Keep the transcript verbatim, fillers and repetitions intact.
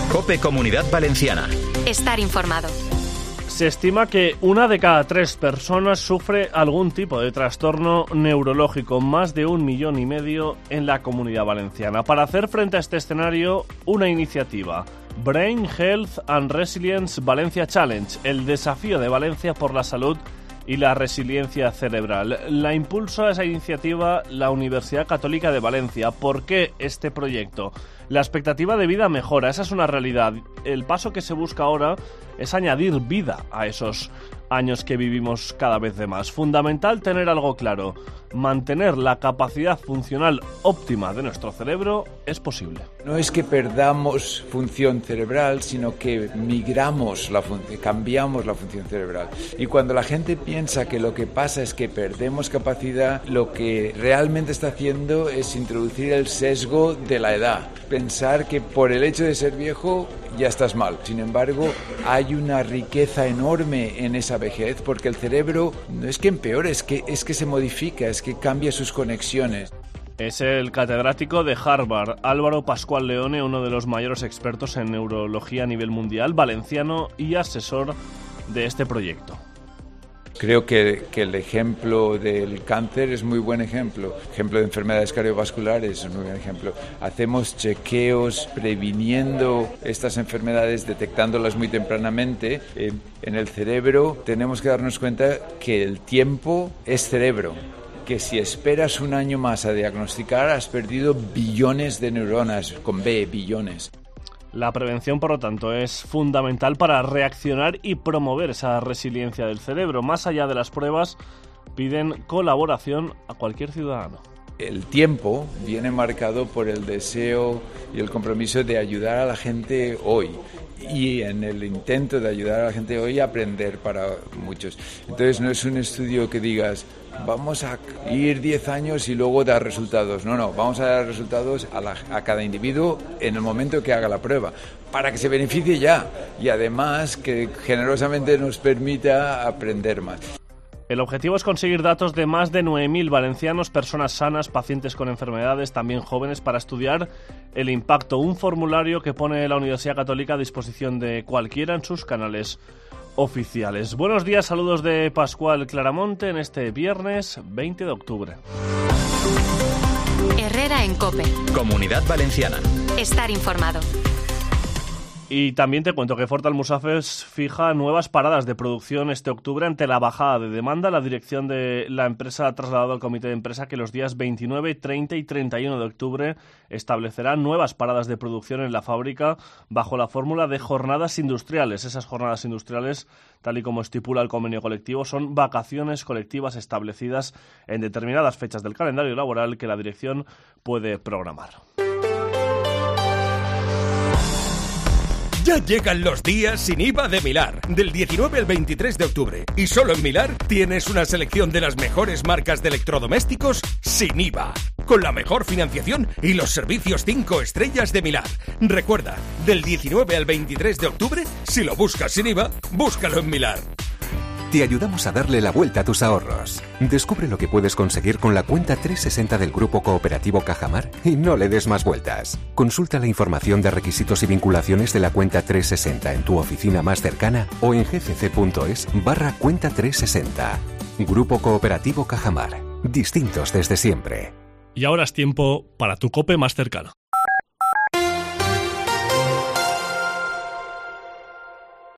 COPE Comunidad Valenciana. Estar informado. Se estima que una de cada tres personas sufre algún tipo de trastorno neurológico, más de un millón y medio en la Comunidad Valenciana. Para hacer frente a este escenario, una iniciativa, Brain Health and Resilience Valencia Challenge, el desafío de Valencia por la salud y la resiliencia cerebral. La impulsa esa iniciativa la Universidad Católica de Valencia. ¿Por qué este proyecto? La expectativa de vida mejora, esa es una realidad. El paso que se busca ahora es añadir vida a esos años que vivimos cada vez de más. Fundamental tener algo claro: mantener la capacidad funcional óptima de nuestro cerebro es posible. No es que perdamos función cerebral, sino que migramos la función, cambiamos la función cerebral. Y cuando la gente piensa que lo que pasa es que perdemos capacidad, lo que realmente está haciendo es introducir el sesgo de la edad. Pensar que por el hecho de ser viejo ya estás mal. Sin embargo, hay una riqueza enorme en esa vejez, porque el cerebro no es que empeore, es que, es que se modifica, es que cambia sus conexiones. Es el catedrático de Harvard, Álvaro Pascual Leone, uno de los mayores expertos en neurología a nivel mundial, valenciano y asesor de este proyecto. Creo que, que el ejemplo del cáncer es muy buen ejemplo. Ejemplo de enfermedades cardiovasculares es un muy buen ejemplo. Hacemos chequeos previniendo estas enfermedades, detectándolas muy tempranamente. Eh, en el cerebro tenemos que darnos cuenta que el tiempo es cerebro. Que si esperas un año más a diagnosticar, has perdido billones de neuronas, con B, billones. La prevención, por lo tanto, es fundamental para reaccionar y promover esa resiliencia del cerebro. Más allá de las pruebas, piden colaboración a cualquier ciudadano. El tiempo viene marcado por el deseo y el compromiso de ayudar a la gente hoy. Y en el intento de ayudar a la gente hoy, aprender para muchos. Entonces no es un estudio que digas, vamos a ir diez años y luego dar resultados. No, no, vamos a dar resultados a, la, a cada individuo en el momento que haga la prueba, para que se beneficie ya y además que generosamente nos permita aprender más. El objetivo es conseguir datos de más de nueve mil valencianos, personas sanas, pacientes con enfermedades, también jóvenes, para estudiar el impacto. Un formulario que pone la Universidad Católica a disposición de cualquiera en sus canales oficiales. Buenos días, saludos de Pascual Claramonte en este viernes veinte de octubre. Herrera en COPE. Comunidad Valenciana. Estar informado. Y también te cuento que Ford Almusafes fija nuevas paradas de producción este octubre ante la bajada de demanda. La dirección de la empresa ha trasladado al comité de empresa que los días veintinueve, treinta y treinta y uno de octubre establecerá nuevas paradas de producción en la fábrica bajo la fórmula de jornadas industriales. Esas jornadas industriales, tal y como estipula el convenio colectivo, son vacaciones colectivas establecidas en determinadas fechas del calendario laboral que la dirección puede programar. Ya llegan los días sin I V A de Milar, del diecinueve al veintitrés de octubre. Y solo en Milar tienes una selección de las mejores marcas de electrodomésticos sin I V A, con la mejor financiación y los servicios cinco estrellas de Milar. Recuerda, del diecinueve al veintitrés de octubre, si lo buscas sin I V A, búscalo en Milar. Te ayudamos a darle la vuelta a tus ahorros. Descubre lo que puedes conseguir con la cuenta trescientos sesenta del Grupo Cooperativo Cajamar y no le des más vueltas. Consulta la información de requisitos y vinculaciones de la cuenta trescientos sesenta en tu oficina más cercana o en gcc.es barra cuenta trescientos sesenta. Grupo Cooperativo Cajamar. Distintos desde siempre. Y ahora es tiempo para tu COPE más cercano.